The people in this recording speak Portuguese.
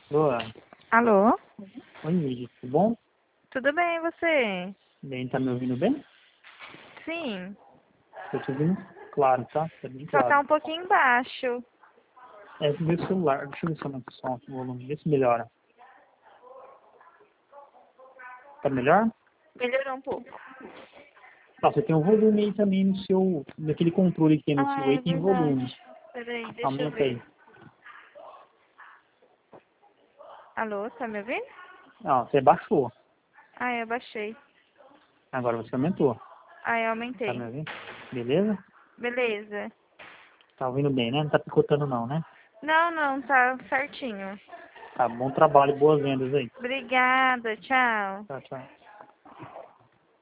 Boa. Alô? Oi, Mili, tudo bom? Tudo bem, e você? Bem, tá me ouvindo bem? Sim. Tô te ouvindo claro, tá? Tá bem Só tá claro. um pouquinho baixo. É meu celular, deixa eu ver se eu som o volume, vê se melhora. Tá melhor? Melhorou um pouco. Tá, você tem um volume aí também no seu, naquele controle que tem no seu Ah, aí, é tem volume. verdade. Peraí, deixa eu Aumenta ver. aí. Alô, tá me ouvindo? Ah, você baixou. Ah, eu baixei. Agora você aumentou. Ah, eu Tá me aumentei. ouvindo? Beleza? Beleza. Tá ouvindo bem, né? Não tá picotando não, né? Não, não, tá certinho. Tá, bom trabalho, boas vendas aí. Obrigada, tchau. Tchau, tchau.